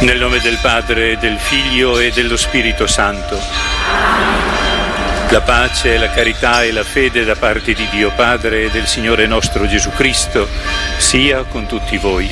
Nel nome del Padre, del Figlio e dello Spirito Santo. La pace, la carità e la fede da parte di Dio Padre e del Signore nostro Gesù Cristo sia con tutti voi.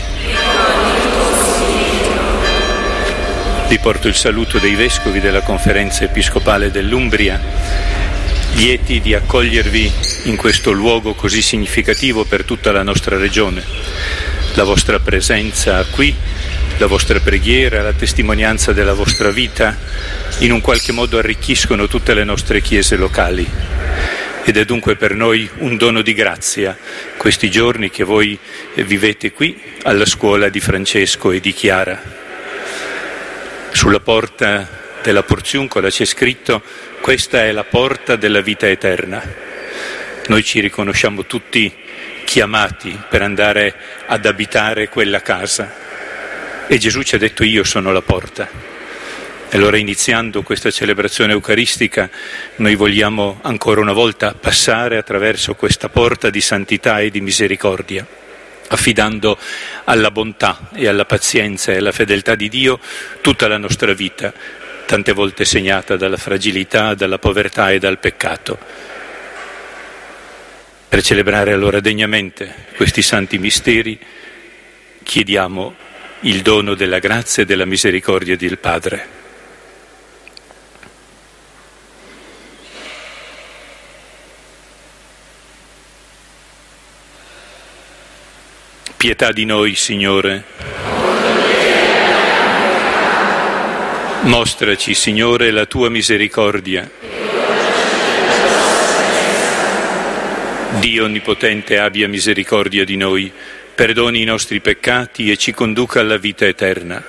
Vi porto il saluto dei Vescovi della Conferenza Episcopale dell'Umbria, lieti di accogliervi in questo luogo così significativo per tutta la nostra regione. La vostra presenza qui, la vostra preghiera, la testimonianza della vostra vita, in un qualche modo arricchiscono tutte le nostre chiese locali. Ed è dunque per noi un dono di grazia questi giorni che voi vivete qui alla scuola di Francesco e di Chiara. Sulla porta della Porziuncola c'è scritto: questa è la porta della vita eterna. Noi ci riconosciamo tutti chiamati per andare ad abitare quella casa e Gesù ci ha detto: io sono la porta. E allora, iniziando questa celebrazione eucaristica, noi vogliamo ancora una volta passare attraverso questa porta di santità e di misericordia, affidando alla bontà e alla pazienza e alla fedeltà di Dio tutta la nostra vita, tante volte segnata dalla fragilità, dalla povertà e dal peccato. Per celebrare allora degnamente questi santi misteri, chiediamo il dono della grazia e della misericordia del Padre. Pietà di noi, Signore. Mostraci, Signore, la tua misericordia. Dio Onnipotente abbia misericordia di noi, perdoni i nostri peccati e ci conduca alla vita eterna.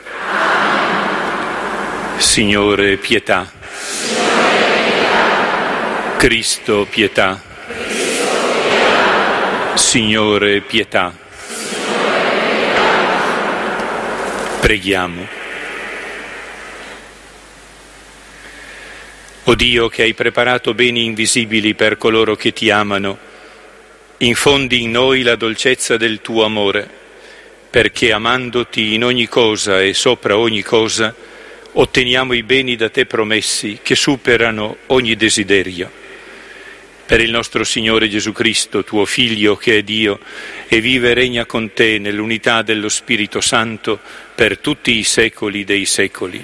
Signore, pietà. Cristo, pietà. Signore, pietà. Preghiamo. O Dio, che hai preparato beni invisibili per coloro che ti amano, infondi in noi la dolcezza del tuo amore, perché amandoti in ogni cosa e sopra ogni cosa, otteniamo i beni da te promessi che superano ogni desiderio. Per il nostro Signore Gesù Cristo, tuo Figlio, che è Dio, e vive e regna con te nell'unità dello Spirito Santo per tutti i secoli dei secoli.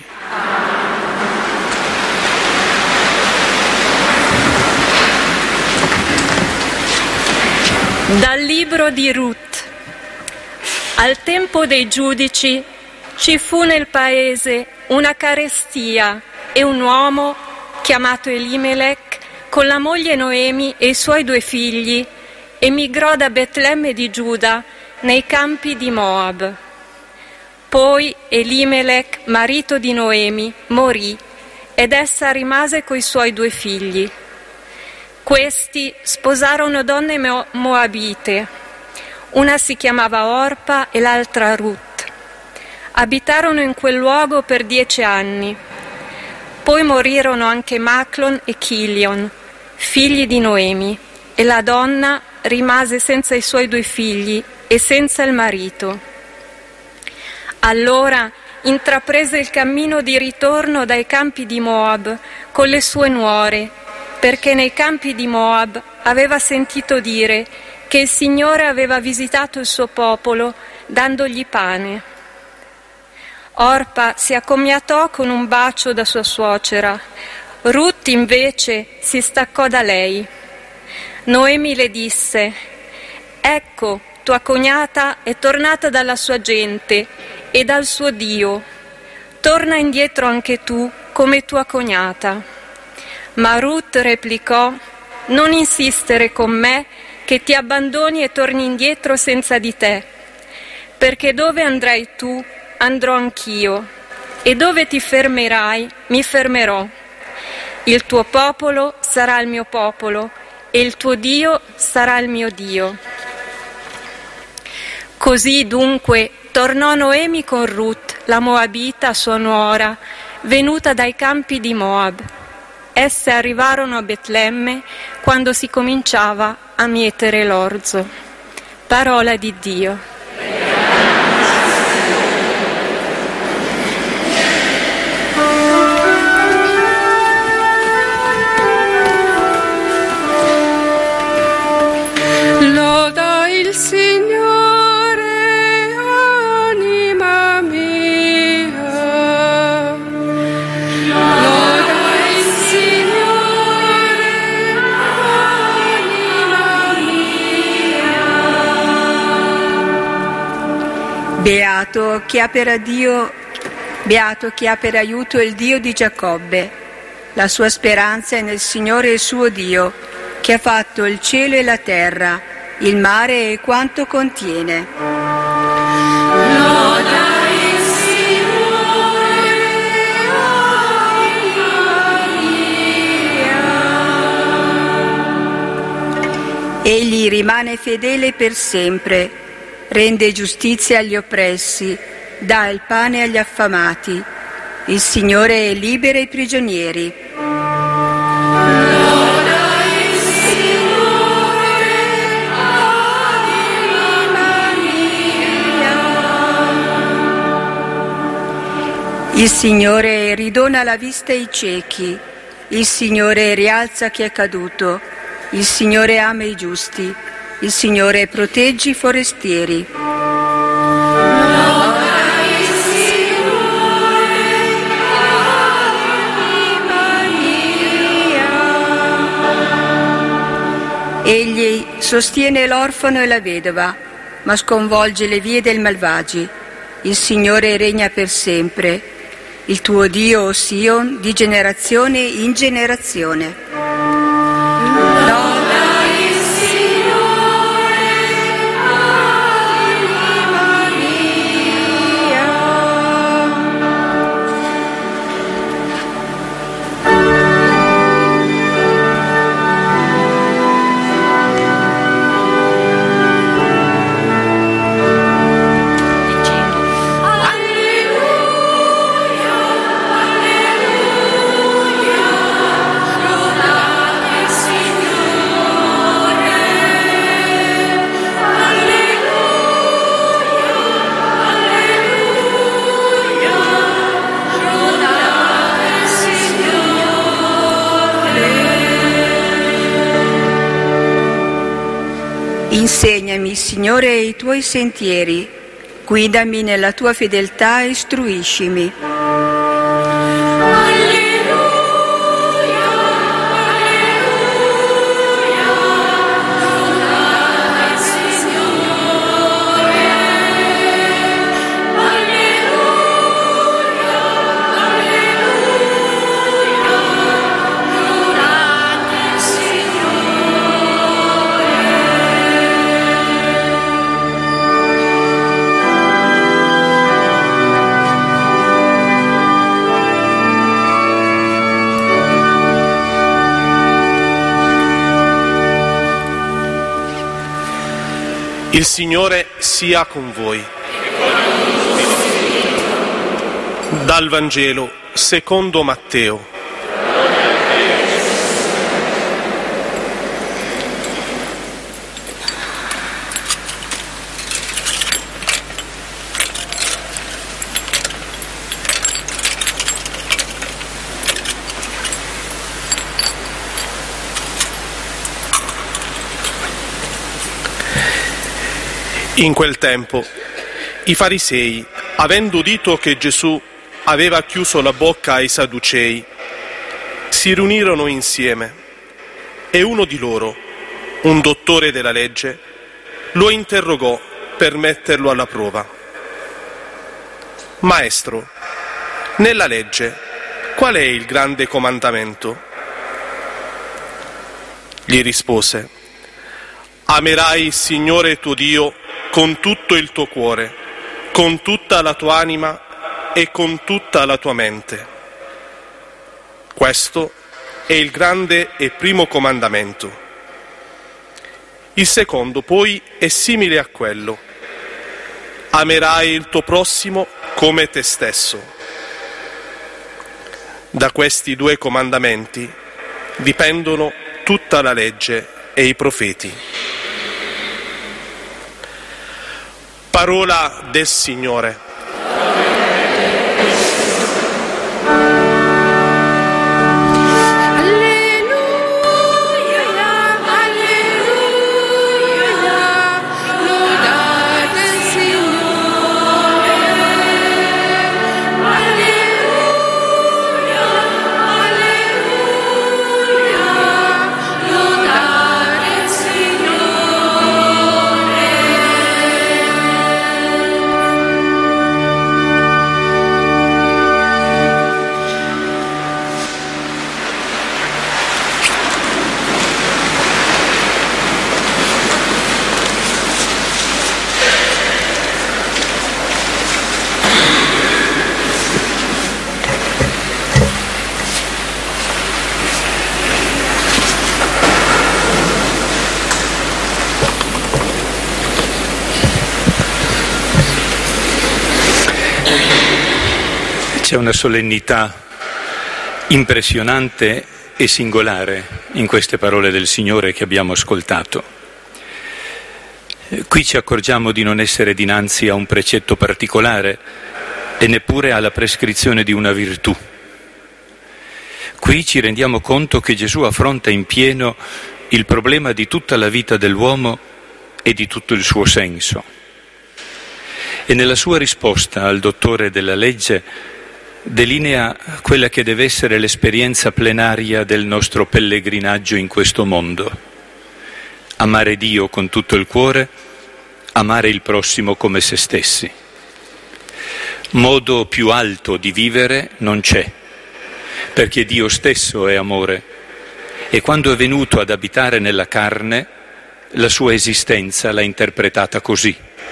Dal libro di Ruth. Al tempo dei giudici ci fu nel paese una carestia e un uomo chiamato Elimelech con la moglie Noemi e i suoi 2 figli emigrò da Betlemme di Giuda nei campi di Moab. Poi Elimelech, marito di Noemi, morì ed essa rimase coi suoi 2 figli. Questi sposarono donne moabite, una si chiamava Orpa e l'altra Ruth. Abitarono in quel luogo per 10 anni. Poi morirono anche Maclon e Chilion, figli di Noemi, e la donna rimase senza i suoi 2 figli e senza il marito. Allora intraprese il cammino di ritorno dai campi di Moab con le sue nuore, perché nei campi di Moab aveva sentito dire che il Signore aveva visitato il suo popolo dandogli pane. Orpa si accomiatò con un bacio da sua suocera. Ruth invece si staccò da lei. Noemi le disse: «Ecco, tua cognata è tornata dalla sua gente e dal suo Dio. Torna indietro anche tu come tua cognata». Ma Ruth replicò: «Non insistere con me che ti abbandoni e torni indietro senza di te, perché dove andrai tu andrò anch'io, e dove ti fermerai mi fermerò. Il tuo popolo sarà il mio popolo, e il tuo Dio sarà il mio Dio». Così dunque tornò Noemi con Ruth, la Moabita, sua nuora, venuta dai campi di Moab. Esse arrivarono a Betlemme quando si cominciava a mietere l'orzo. Parola di Dio. Beato chi ha per aiuto il Dio di Giacobbe. La sua speranza è nel Signore il suo Dio, che ha fatto il cielo e la terra, il mare e quanto contiene. Loda il Signore, alleluia. Egli rimane fedele per sempre, rende giustizia agli oppressi, dà il pane agli affamati. Il Signore libera i prigionieri. Loda il Signore, anima mia. Il Signore ridona la vista ai ciechi. Il Signore rialza chi è caduto. Il Signore ama i giusti. Il Signore protegge i forestieri. Egli sostiene l'orfano e la vedova, ma sconvolge le vie del malvagi. Il Signore regna per sempre, il tuo Dio, o Sion, di generazione in generazione. Loda il Signore, anima mia. Insegnami, Signore, i tuoi sentieri, guidami nella tua fedeltà e istruiscimi. Il Signore sia con voi. Dal Vangelo secondo Matteo. In quel tempo i farisei, avendo udito che Gesù aveva chiuso la bocca ai Sadducei, si riunirono insieme e uno di loro, un dottore della legge, lo interrogò per metterlo alla prova. Maestro, nella legge qual è il grande comandamento? Gli rispose: amerai il Signore tuo Dio con tutto il tuo cuore, con tutta la tua anima e con tutta la tua mente. Questo è il grande e primo comandamento. Il secondo poi è simile a quello: amerai il tuo prossimo come te stesso. Da questi due comandamenti dipendono tutta la legge e i profeti. Parola del Signore. C'è una solennità impressionante e singolare in queste parole del Signore che abbiamo ascoltato. Qui ci accorgiamo di non essere dinanzi a un precetto particolare e neppure alla prescrizione di una virtù. Qui ci rendiamo conto che Gesù affronta in pieno il problema di tutta la vita dell'uomo e di tutto il suo senso. E nella sua risposta al dottore della legge delinea quella che deve essere l'esperienza plenaria del nostro pellegrinaggio in questo mondo. Amare Dio con tutto il cuore, amare il prossimo come se stessi. Modo più alto di vivere non c'è, perché Dio stesso è amore e quando è venuto ad abitare nella carne, la sua esistenza l'ha interpretata così.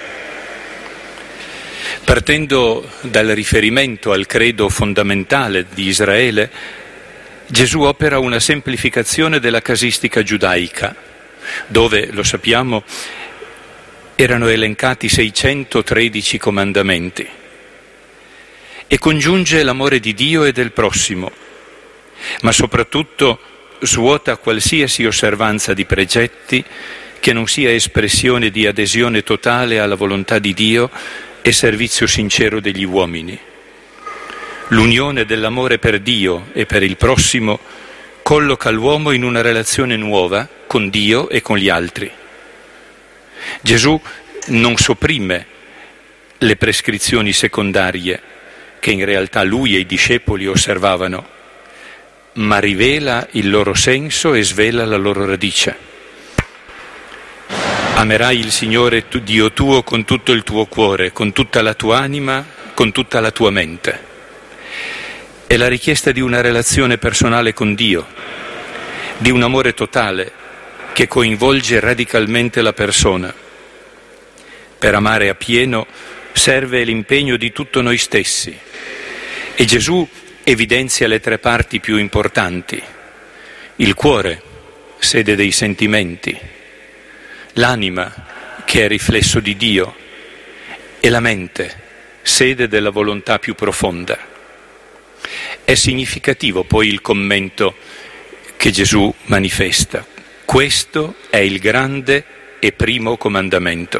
Partendo dal riferimento al credo fondamentale di Israele, Gesù opera una semplificazione della casistica giudaica, dove, lo sappiamo, erano elencati 613 comandamenti, e congiunge l'amore di Dio e del prossimo, ma soprattutto svuota qualsiasi osservanza di precetti che non sia espressione di adesione totale alla volontà di Dio e servizio sincero degli uomini. L'unione dell'amore per Dio e per il prossimo colloca l'uomo in una relazione nuova con Dio e con gli altri. Gesù non sopprime le prescrizioni secondarie che in realtà lui e i discepoli osservavano, ma rivela il loro senso e svela la loro radice. Amerai il Signore Dio tuo con tutto il tuo cuore, con tutta la tua anima, con tutta la tua mente. È la richiesta di una relazione personale con Dio, di un amore totale che coinvolge radicalmente la persona. Per amare appieno serve l'impegno di tutto noi stessi e Gesù evidenzia le tre parti più importanti: il cuore, sede dei sentimenti, l'anima, che è riflesso di Dio, e la mente, sede della volontà più profonda. È significativo poi il commento che Gesù manifesta. Questo è il grande e primo comandamento.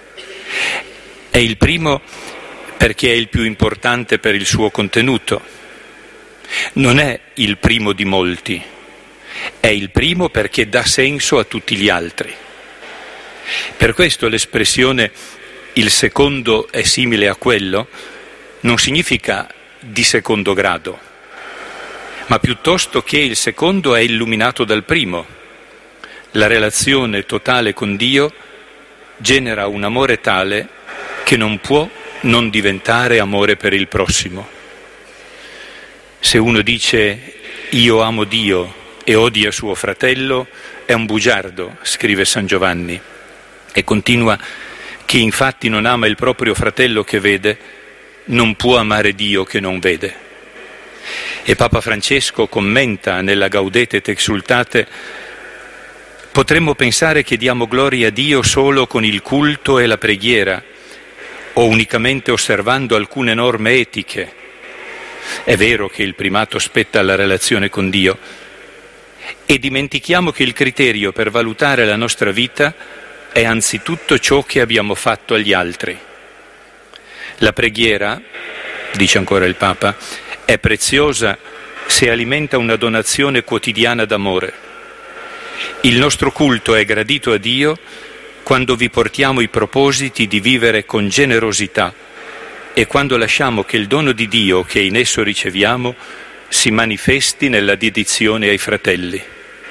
È il primo perché è il più importante per il suo contenuto. Non è il primo di molti, è il primo perché dà senso a tutti gli altri. Per questo l'espressione il secondo è simile a quello non significa di secondo grado, ma piuttosto che il secondo è illuminato dal primo. La relazione totale con Dio genera un amore tale che non può non diventare amore per il prossimo. Se uno dice io amo Dio e odia suo fratello, è un bugiardo, scrive San Giovanni. E continua: chi infatti non ama il proprio fratello che vede, non può amare Dio che non vede. E Papa Francesco commenta nella Gaudete et Exsultate: potremmo pensare che diamo gloria a Dio solo con il culto e la preghiera, o unicamente osservando alcune norme etiche. È vero che il primato spetta alla relazione con Dio, e dimentichiamo che il criterio per valutare la nostra vita è anzitutto ciò che abbiamo fatto agli altri. La preghiera, dice ancora il Papa, è preziosa se alimenta una donazione quotidiana d'amore. Il nostro culto è gradito a Dio quando vi portiamo i propositi di vivere con generosità e quando lasciamo che il dono di Dio che in esso riceviamo si manifesti nella dedizione ai fratelli.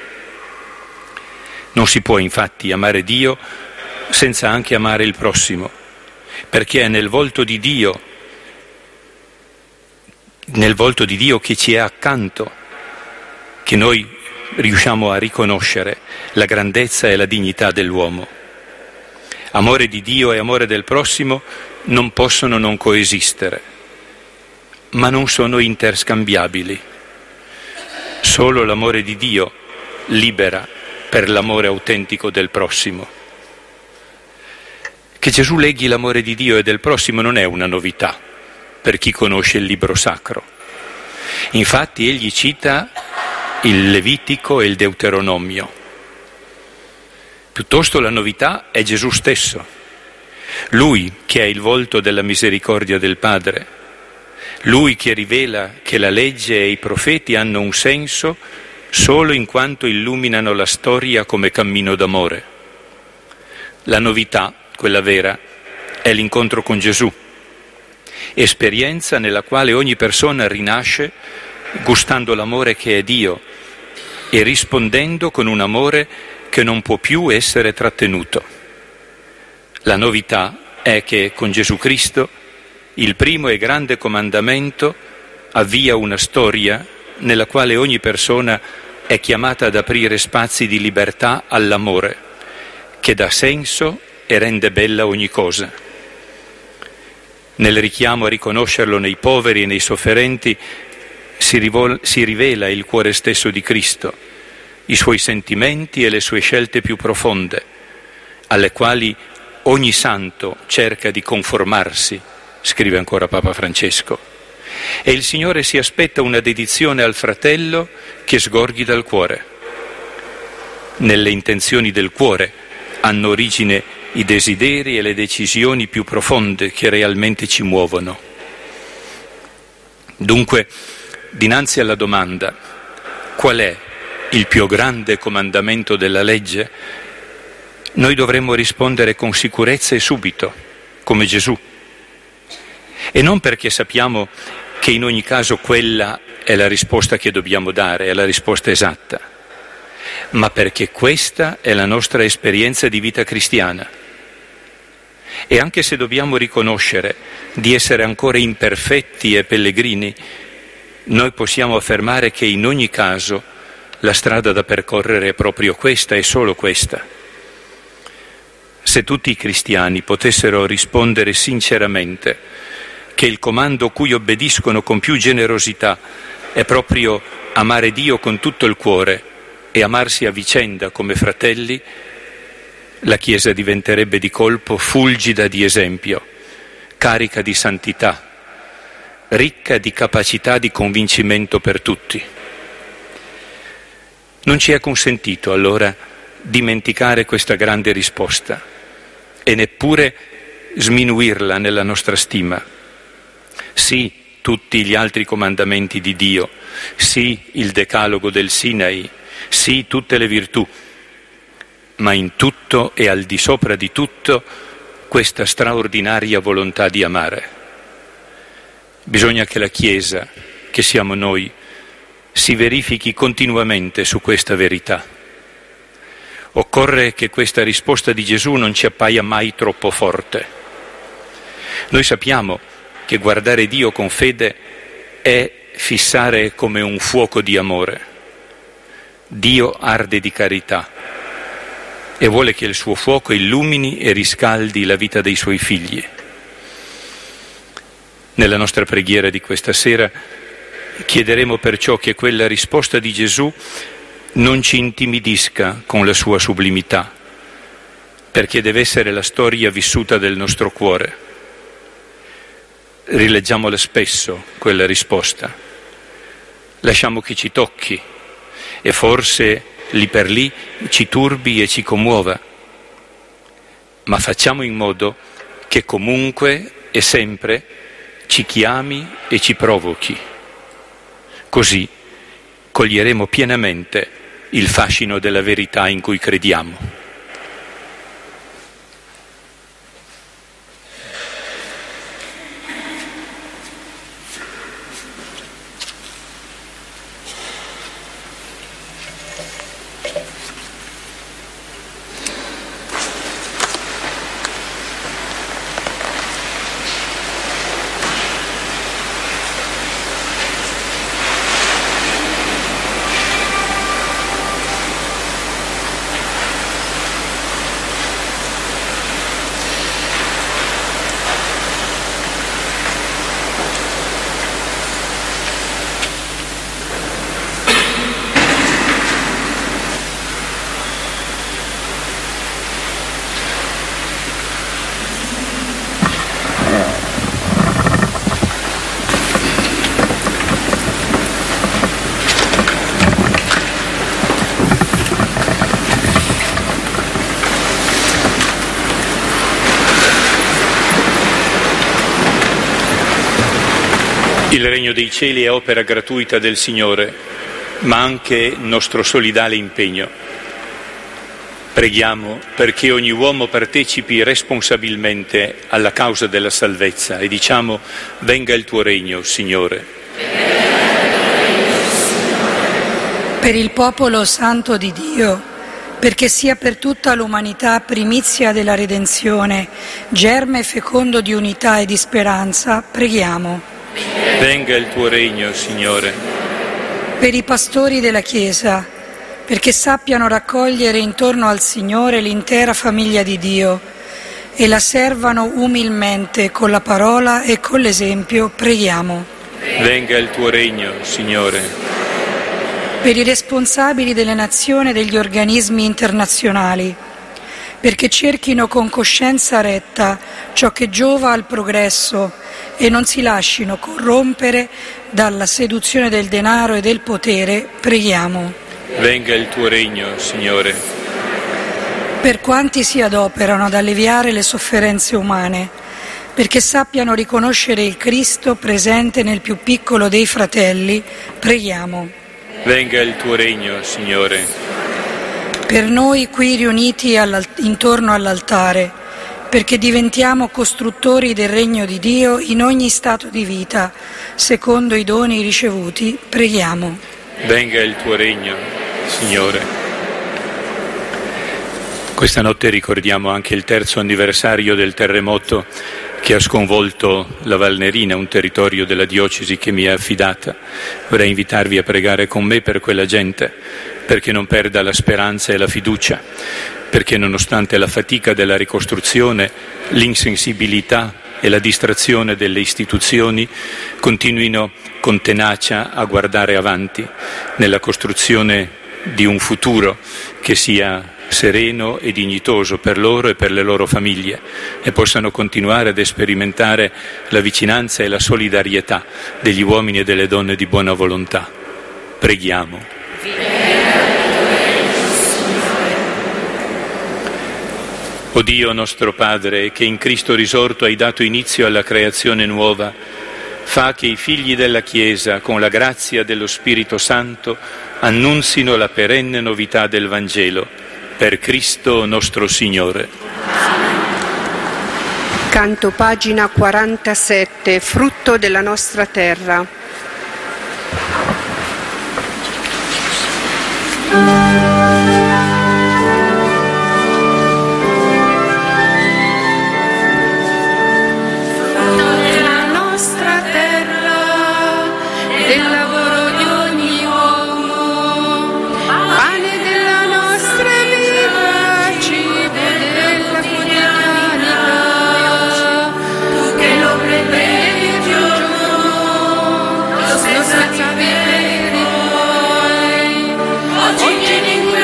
Non si può infatti amare Dio senza anche amare il prossimo, perché è nel volto di Dio che ci è accanto, che noi riusciamo a riconoscere la grandezza e la dignità dell'uomo. Amore di Dio e amore del prossimo non possono non coesistere, ma non sono interscambiabili. Solo l'amore di Dio libera per l'amore autentico del prossimo. Che Gesù leghi l'amore di Dio e del prossimo non è una novità, per chi conosce il libro sacro. Infatti egli cita il Levitico e il Deuteronomio. Piuttosto la novità è Gesù stesso, Lui che è il volto della misericordia del Padre, Lui che rivela che la legge e i profeti hanno un senso solo in quanto illuminano la storia come cammino d'amore. La novità, quella vera, è l'incontro con Gesù, esperienza nella quale ogni persona rinasce gustando l'amore che è Dio e rispondendo con un amore che non può più essere trattenuto. La novità è che con Gesù Cristo il primo e grande comandamento avvia una storia nella quale ogni persona è chiamata ad aprire spazi di libertà all'amore, che dà senso e rende bella ogni cosa. Nel richiamo a riconoscerlo nei poveri e nei sofferenti si rivela il cuore stesso di Cristo, i suoi sentimenti e le sue scelte più profonde, alle quali ogni santo cerca di conformarsi, scrive ancora Papa Francesco. E il Signore si aspetta una dedizione al fratello che sgorghi dal cuore. Nelle intenzioni del cuore hanno origine i desideri e le decisioni più profonde che realmente ci muovono. Dunque, dinanzi alla domanda qual è il più grande comandamento della legge, noi dovremmo rispondere con sicurezza e subito, come Gesù. E non perché sappiamo che in ogni caso quella è la risposta che dobbiamo dare, è la risposta esatta, ma perché questa è la nostra esperienza di vita cristiana. E anche se dobbiamo riconoscere di essere ancora imperfetti e pellegrini, noi possiamo affermare che in ogni caso la strada da percorrere è proprio questa e solo questa. Se tutti i cristiani potessero rispondere sinceramente che il comando cui obbediscono con più generosità è proprio amare Dio con tutto il cuore e amarsi a vicenda come fratelli, la Chiesa diventerebbe di colpo fulgida di esempio, carica di santità, ricca di capacità di convincimento per tutti. Non ci è consentito allora dimenticare questa grande risposta e neppure sminuirla nella nostra stima. Sì, tutti gli altri comandamenti di Dio, sì, il decalogo del Sinai, sì, tutte le virtù, ma in tutto e al di sopra di tutto questa straordinaria volontà di amare. Bisogna che la Chiesa, che siamo noi, si verifichi continuamente su questa verità. Occorre che questa risposta di Gesù non ci appaia mai troppo forte. Noi sappiamo che guardare Dio con fede è fissare come un fuoco di amore. Dio arde di carità e vuole che il suo fuoco illumini e riscaldi la vita dei suoi figli. Nella nostra preghiera di questa sera chiederemo perciò che quella risposta di Gesù non ci intimidisca con la sua sublimità, perché deve essere la storia vissuta del nostro cuore. Rileggiamola spesso, quella risposta. Lasciamo che ci tocchi e forse lì per lì ci turbi e ci commuova, ma facciamo in modo che comunque e sempre ci chiami e ci provochi. Così coglieremo pienamente il fascino della verità in cui crediamo. Il regno dei cieli è opera gratuita del Signore, ma anche nostro solidale impegno. Preghiamo perché ogni uomo partecipi responsabilmente alla causa della salvezza e diciamo: venga il tuo regno, Signore. Per il popolo santo di Dio, perché sia per tutta l'umanità primizia della redenzione, germe fecondo di unità e di speranza, preghiamo. Venga il tuo regno, Signore. Per i pastori della Chiesa, perché sappiano raccogliere intorno al Signore l'intera famiglia di Dio e la servano umilmente con la parola e con l'esempio, preghiamo. Venga il tuo regno, Signore. Per i responsabili delle nazioni e degli organismi internazionali, perché cerchino con coscienza retta ciò che giova al progresso e non si lascino corrompere dalla seduzione del denaro e del potere, preghiamo. Venga il tuo regno, Signore. Per quanti si adoperano ad alleviare le sofferenze umane, perché sappiano riconoscere il Cristo presente nel più piccolo dei fratelli, preghiamo. Venga il tuo regno, Signore. Per noi qui riuniti intorno all'altare, perché diventiamo costruttori del regno di Dio in ogni stato di vita, secondo i doni ricevuti, preghiamo. Venga il tuo regno, Signore. Questa notte ricordiamo anche il 3° anniversario del terremoto che ha sconvolto la Valnerina, un territorio della diocesi che mi è affidata. Vorrei invitarvi a pregare con me per quella gente, perché non perda la speranza e la fiducia, perché nonostante la fatica della ricostruzione, l'insensibilità e la distrazione delle istituzioni continuino con tenacia a guardare avanti nella costruzione di un futuro che sia sereno e dignitoso per loro e per le loro famiglie e possano continuare ad sperimentare la vicinanza e la solidarietà degli uomini e delle donne di buona volontà. Preghiamo. O Dio nostro Padre, che in Cristo risorto hai dato inizio alla creazione nuova, fa che i figli della Chiesa, con la grazia dello Spirito Santo, annunzino la perenne novità del Vangelo. Per Cristo nostro Signore. Canto pagina 47, frutto della nostra terra. Oggi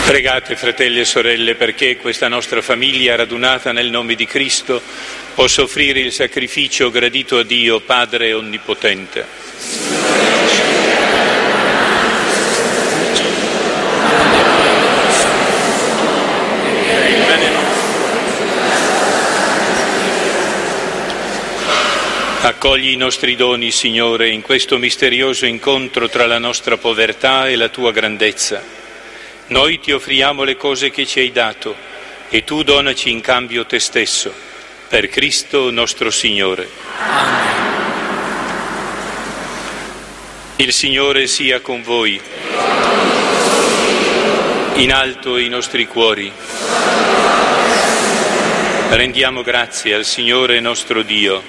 Pregate, fratelli e sorelle, perché questa nostra famiglia radunata nel nome di Cristo possa offrire il sacrificio gradito a Dio, Padre Onnipotente. Accogli i nostri doni, Signore, in questo misterioso incontro tra la nostra povertà e la Tua grandezza. Noi ti offriamo le cose che ci hai dato e tu donaci in cambio te stesso, per Cristo nostro Signore. Amen. Il Signore sia con voi. In alto i nostri cuori. Rendiamo grazie al Signore nostro Dio.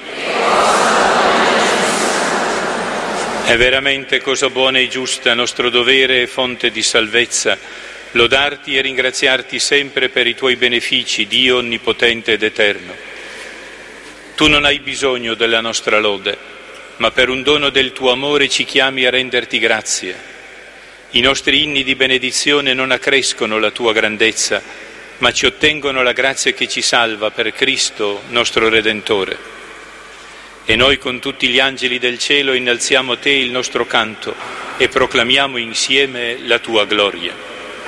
È veramente cosa buona e giusta, nostro dovere e fonte di salvezza, lodarti e ringraziarti sempre per i tuoi benefici, Dio onnipotente ed eterno. Tu non hai bisogno della nostra lode, ma per un dono del tuo amore ci chiami a renderti grazie. I nostri inni di benedizione non accrescono la tua grandezza, ma ci ottengono la grazia che ci salva per Cristo, nostro Redentore. E noi con tutti gli angeli del cielo innalziamo a te il nostro canto e proclamiamo insieme la tua gloria.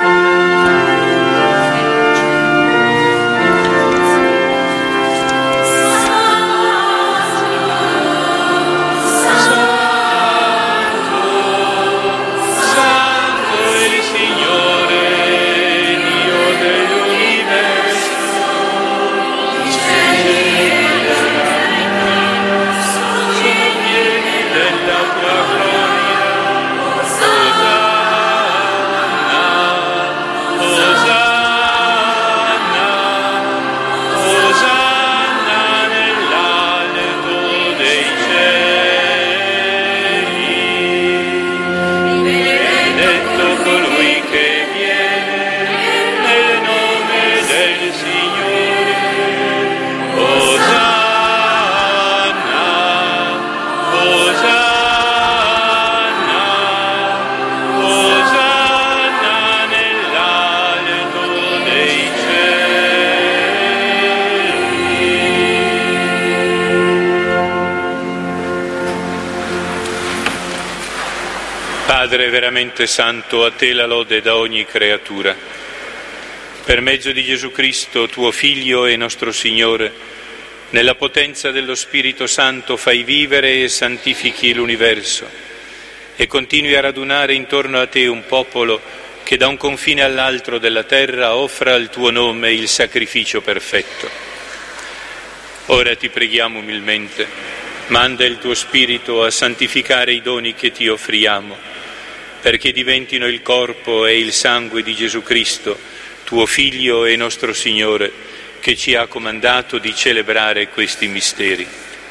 Padre veramente santo, a te la lode da ogni creatura. Per mezzo di Gesù Cristo, tuo Figlio e nostro Signore, nella potenza dello Spirito Santo fai vivere e santifichi l'universo e continui a radunare intorno a te un popolo che da un confine all'altro della terra offra al tuo nome il sacrificio perfetto. Ora ti preghiamo umilmente, manda il tuo Spirito a santificare i doni che ti offriamo, perché diventino il corpo e il sangue di Gesù Cristo, tuo Figlio e nostro Signore, che ci ha comandato di celebrare questi misteri.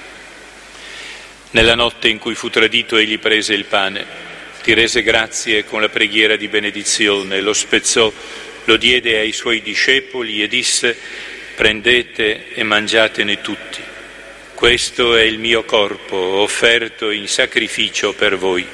Nella notte in cui fu tradito egli prese il pane, ti rese grazie con la preghiera di benedizione, lo spezzò, lo diede ai suoi discepoli e disse: prendete e mangiatene tutti. Questo è il mio corpo offerto in sacrificio per voi.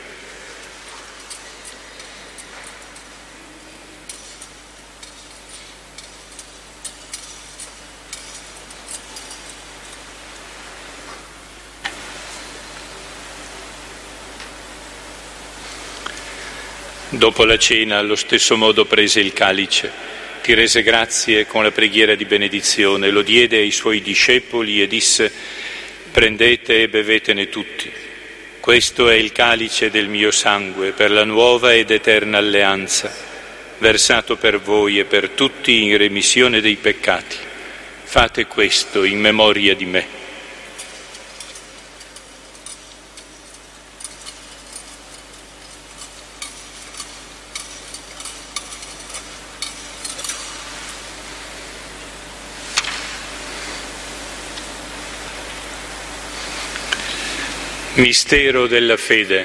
Dopo la cena, allo stesso modo prese il calice, ti rese grazie con la preghiera di benedizione, lo diede ai suoi discepoli e disse: prendete e bevetene tutti. Questo è il calice del mio sangue per la nuova ed eterna alleanza, versato per voi e per tutti in remissione dei peccati. Fate questo in memoria di me. Mistero della fede.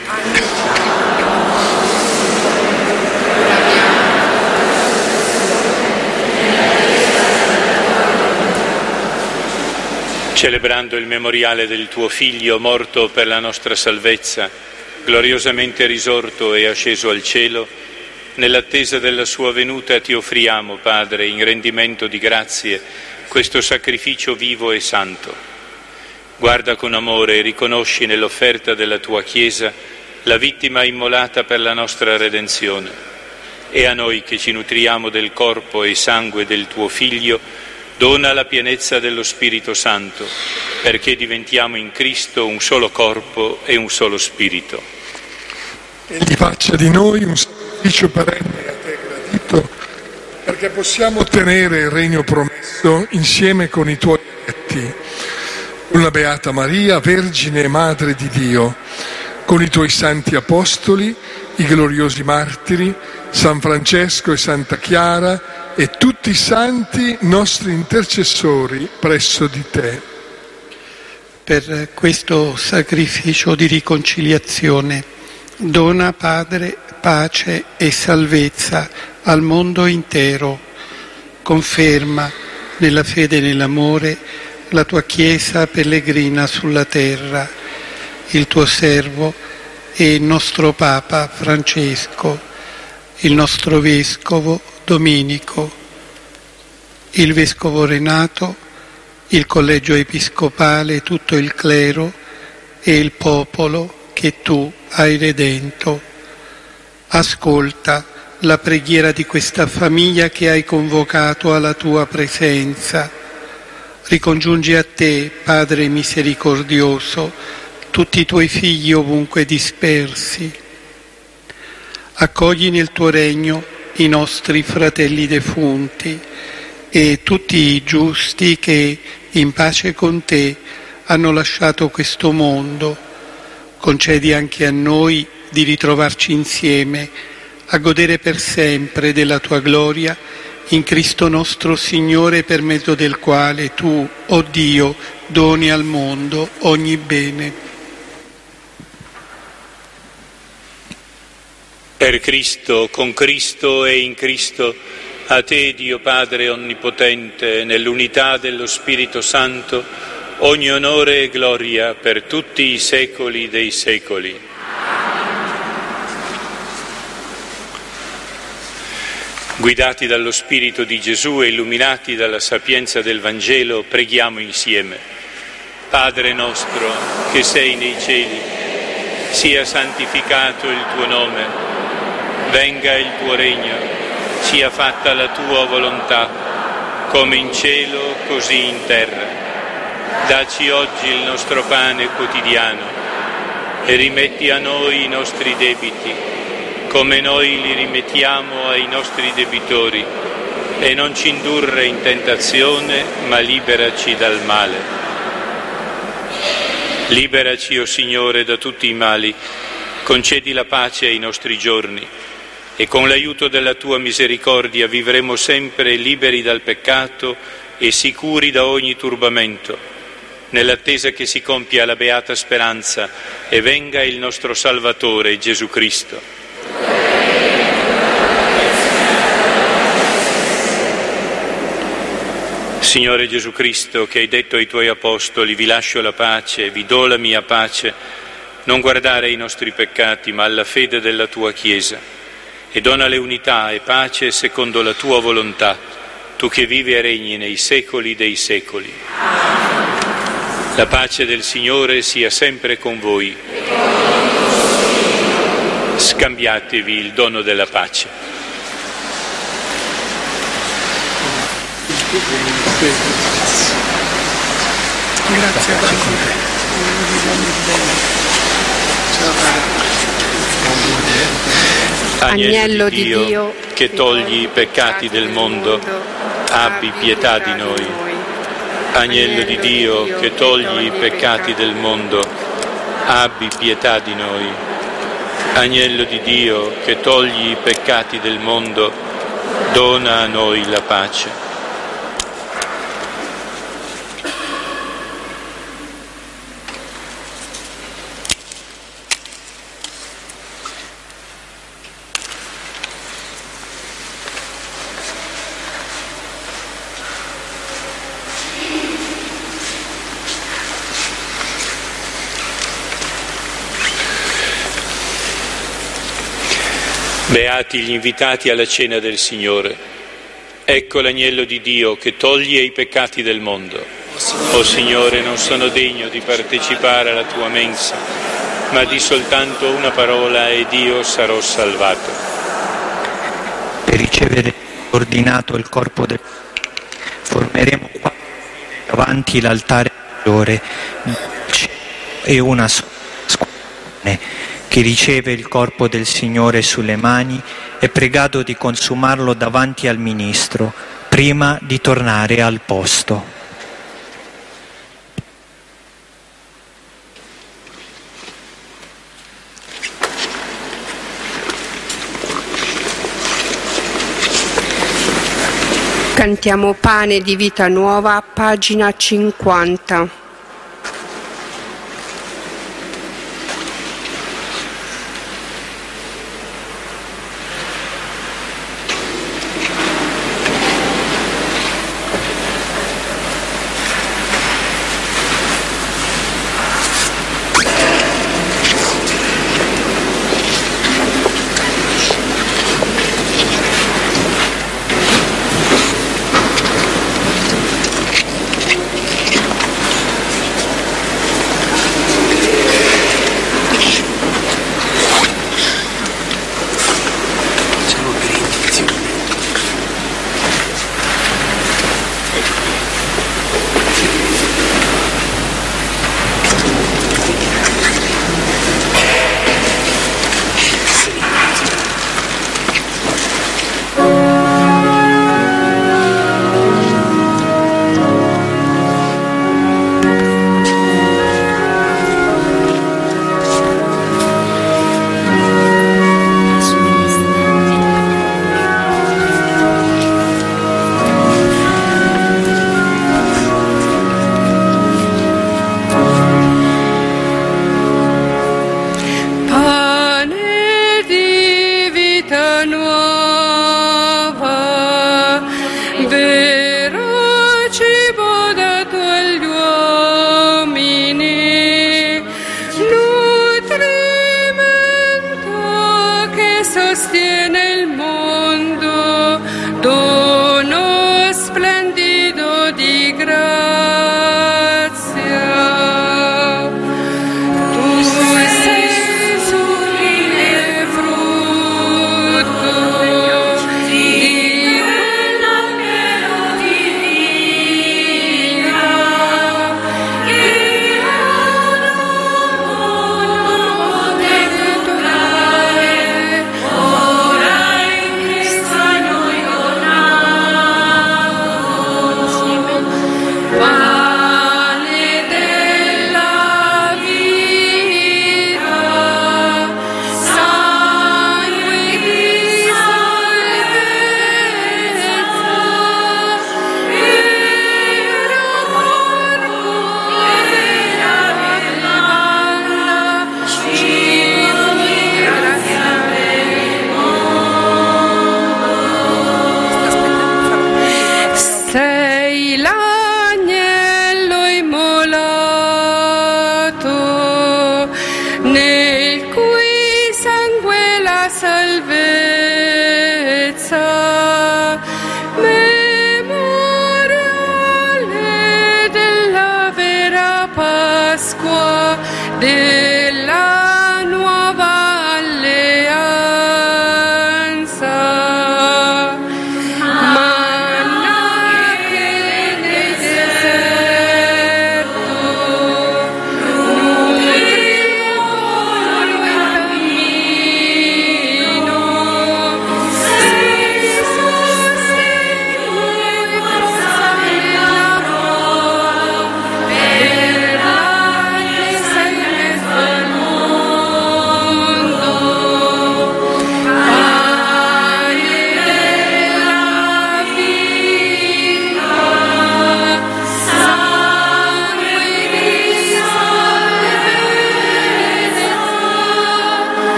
Celebrando il memoriale del tuo Figlio morto per la nostra salvezza, gloriosamente risorto e asceso al cielo, nell'attesa della sua venuta ti offriamo, Padre, in rendimento di grazie, questo sacrificio vivo e santo. Guarda con amore e riconosci nell'offerta della tua Chiesa la vittima immolata per la nostra redenzione. E a noi che ci nutriamo del corpo e sangue del tuo Figlio, dona la pienezza dello Spirito Santo, perché diventiamo in Cristo un solo corpo e un solo Spirito. Egli faccia di noi un sacrificio perenne a te gradito, perché possiamo ottenere il regno promesso insieme con i tuoi eletti, con la Beata Maria, Vergine e Madre di Dio, con i tuoi santi apostoli, i gloriosi martiri, San Francesco e Santa Chiara e tutti i santi nostri intercessori presso di te. Per questo sacrificio di riconciliazione dona, Padre, pace e salvezza al mondo intero. Conferma nella fede e nell'amore la tua Chiesa pellegrina sulla terra, il tuo servo e il nostro Papa Francesco, il nostro Vescovo Domenico, il Vescovo Renato, il Collegio Episcopale, tutto il clero e il popolo che tu hai redento. Ascolta la preghiera di questa famiglia che hai convocato alla tua presenza. Ricongiungi a te, Padre misericordioso, tutti i tuoi figli ovunque dispersi. Accogli nel tuo regno i nostri fratelli defunti e tutti i giusti che in pace con te hanno lasciato questo mondo. Concedi anche a noi di ritrovarci insieme a godere per sempre della tua gloria in Cristo nostro Signore, per mezzo del quale tu, o Dio, doni al mondo ogni bene. Per Cristo, con Cristo e in Cristo, a te, Dio Padre Onnipotente, nell'unità dello Spirito Santo, ogni onore e gloria per tutti i secoli dei secoli. Guidati dallo Spirito di Gesù e illuminati dalla sapienza del Vangelo, preghiamo insieme. Padre nostro, che sei nei cieli, sia santificato il tuo nome. Venga il tuo regno, sia fatta la tua volontà, come in cielo così in terra. Dacci oggi il nostro pane quotidiano e rimetti a noi i nostri debiti, come noi li rimettiamo ai nostri debitori, e non ci indurre in tentazione, ma liberaci dal male. Liberaci, o Signore, da tutti i mali, concedi la pace ai nostri giorni, e con l'aiuto della tua misericordia vivremo sempre liberi dal peccato e sicuri da ogni turbamento, nell'attesa che si compia la beata speranza e venga il nostro Salvatore Gesù Cristo. Signore Gesù Cristo, che hai detto ai tuoi apostoli: vi lascio la pace, vi do la mia pace, non guardare ai nostri peccati, ma alla fede della tua Chiesa, e donale unità e pace secondo la tua volontà, tu che vivi e regni nei secoli dei secoli. La pace del Signore sia sempre con voi. Scambiatevi il dono della pace. Grazie a Agnello di Dio, che togli i peccati del mondo, abbi pietà di noi. Agnello di Dio, che togli i peccati del mondo, abbi pietà di noi. Agnello di Dio, che togli i peccati del mondo, dona a noi la pace. Beati gli invitati alla cena del Signore. Ecco l'agnello di Dio che toglie i peccati del mondo. O Signore, non sono degno di partecipare alla tua mensa, ma di soltanto una parola ed io sarò salvato. Per ricevere ordinato il corpo del formeremo qua davanti l'altare maggiore e una scuola. Chi riceve il corpo del Signore sulle mani è pregato di consumarlo davanti al ministro prima di tornare al posto. Cantiamo Pane di vita nuova, pagina 50.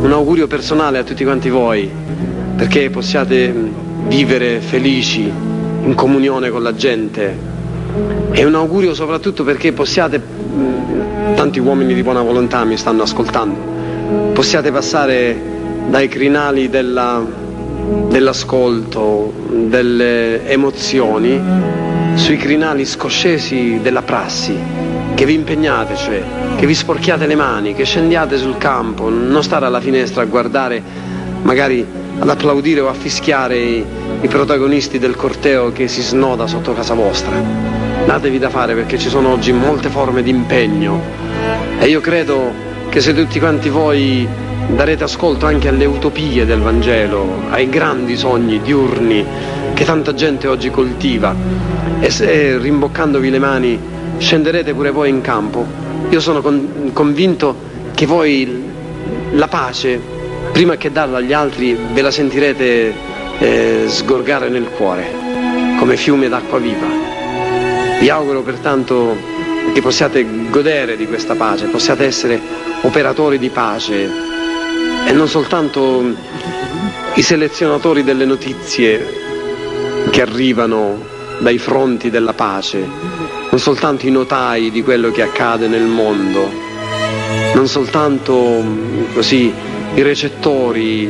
un augurio personale a tutti quanti voi, perché possiate vivere felici in comunione con la gente, e un augurio soprattutto perché possiate, tanti uomini di buona volontà mi stanno ascoltando, possiate passare dai crinali dell'ascolto, delle emozioni, sui crinali scoscesi della prassi, che vi impegnate, cioè che vi sporchiate le mani, che scendiate sul campo, non stare alla finestra a guardare, magari ad applaudire o a fischiare i protagonisti del corteo che si snoda sotto casa vostra. Datevi da fare, perché ci sono oggi molte forme di impegno, e io credo che se tutti quanti voi darete ascolto anche alle utopie del Vangelo, ai grandi sogni diurni che tanta gente oggi coltiva, e se rimboccandovi le mani scenderete pure voi in campo, io sono convinto che voi la pace, prima che darla agli altri, ve la sentirete sgorgare nel cuore come fiume d'acqua viva. Vi auguro pertanto che possiate godere di questa pace, possiate essere operatori di pace e non soltanto i selezionatori delle notizie che arrivano dai fronti della pace, non soltanto i notai di quello che accade nel mondo, non soltanto così i recettori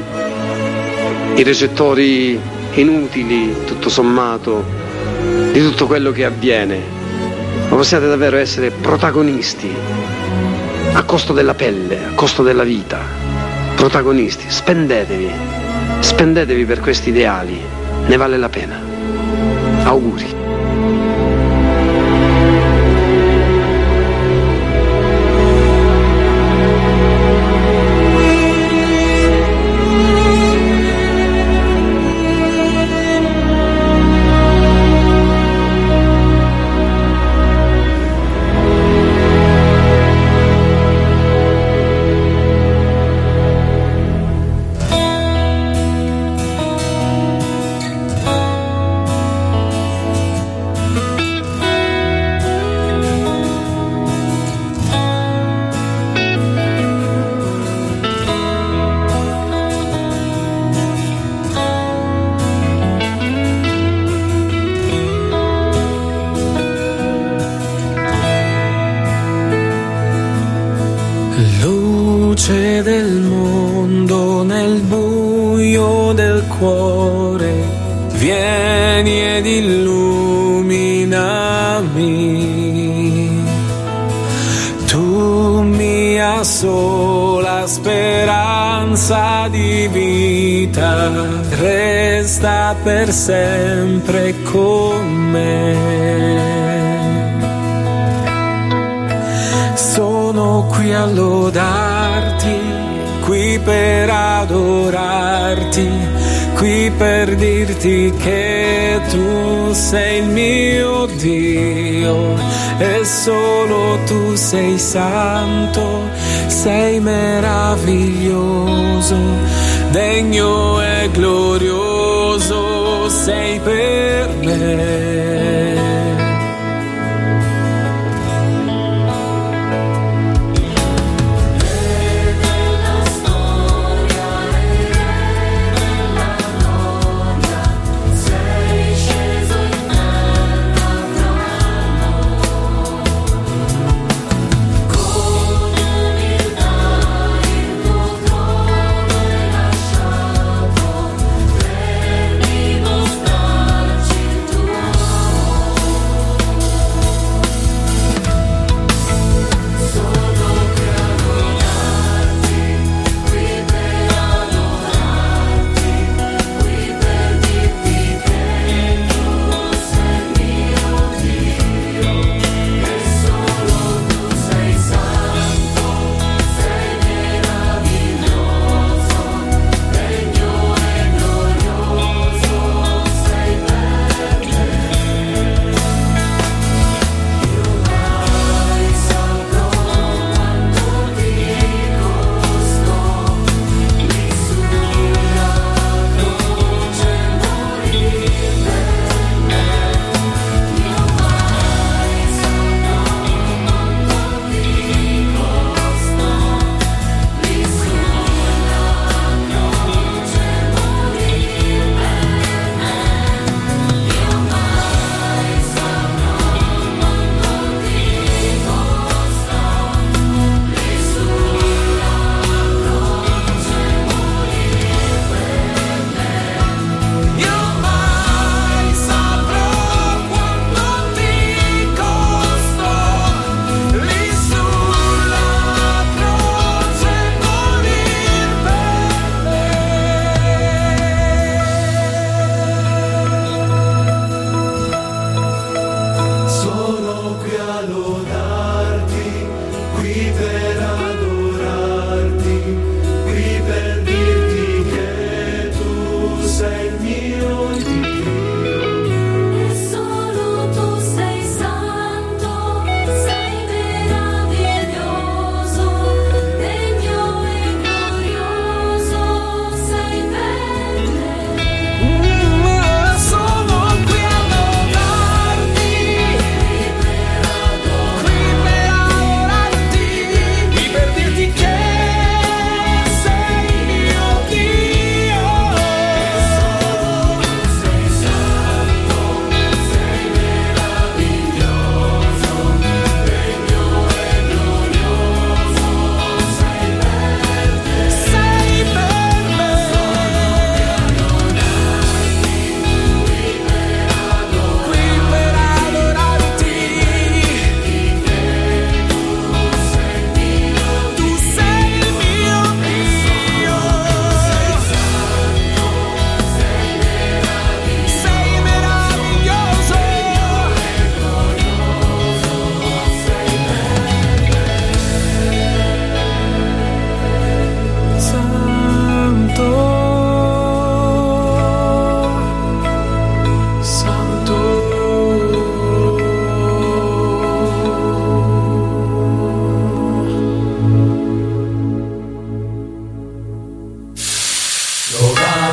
inutili, tutto sommato, di tutto quello che avviene, ma possiate davvero essere protagonisti a costo della pelle, a costo della vita, protagonisti, spendetevi per questi ideali, ne vale la pena. Auguri. Luce del mondo nel buio del cuore, vieni ed illuminami. Tu mia sola speranza di vita, resta per sempre con me. Sono qui a lodarti, qui per adorarti, qui per dirti che tu sei il mio Dio e solo tu sei santo, sei meraviglioso, degno e glorioso sei per me.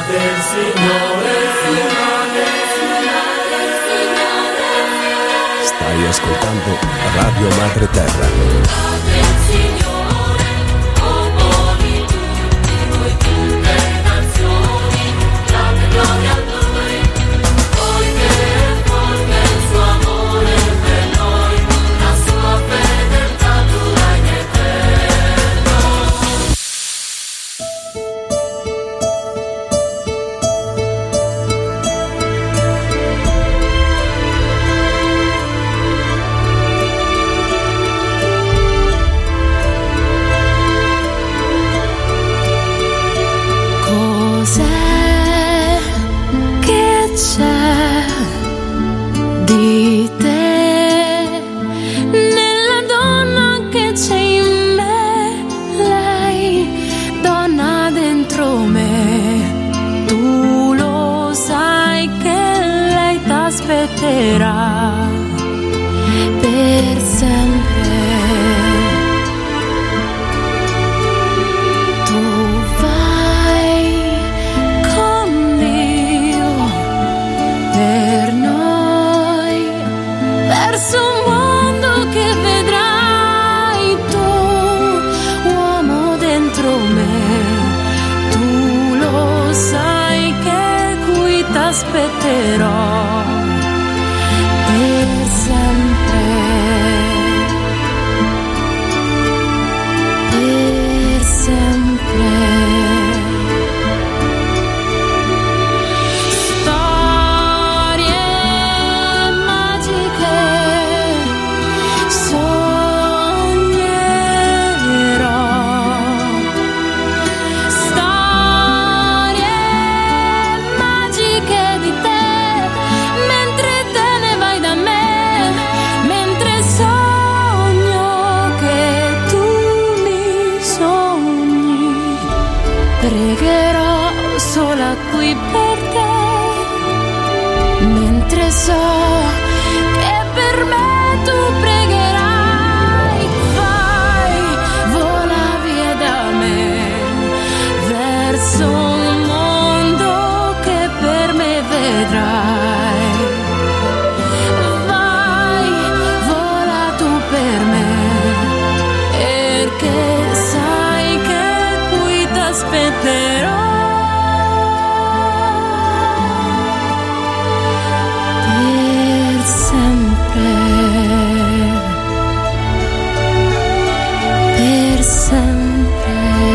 del Signore. Stai ascoltando Radio Madre Terra. Per sempre tu vai con Dio per noi, verso un mondo che vedrai tu, uomo dentro me, tu lo sai che qui t'aspetterò. Per sempre, per sempre. Storie magiche sognerò, storie magiche di te. Pregherò sola qui per te, mentre so che per me tu pregherai. Vai, vola via da me, verso un mondo che per me vedrai. Vai, vola tu per me, perché sai che qui t'aspetterò. Per sempre, per sempre.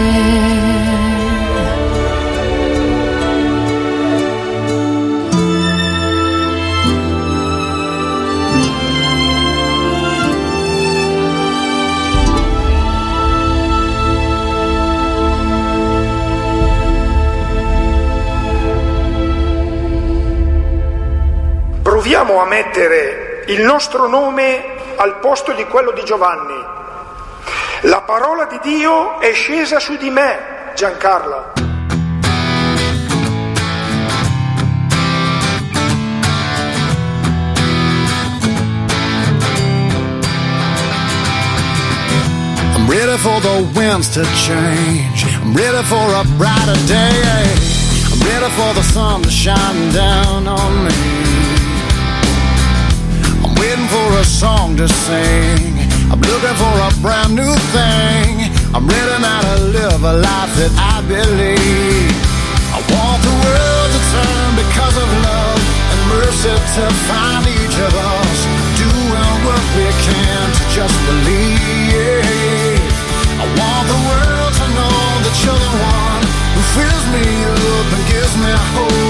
Proviamo a mettere il nostro nome al posto di quello di Giovanni. La parola di Dio è scesa su di me, Giancarlo. I'm ready for the winds to change. I'm ready for a brighter day. I'm ready for the sun to shine down on me. Waiting for a song to sing. I'm looking for a brand new thing. I'm ready now to live a life that I believe. I want the world to turn because of love and mercy to find each of us doing what we can to just believe. I want the world to know that you're the one who fills me up and gives me hope.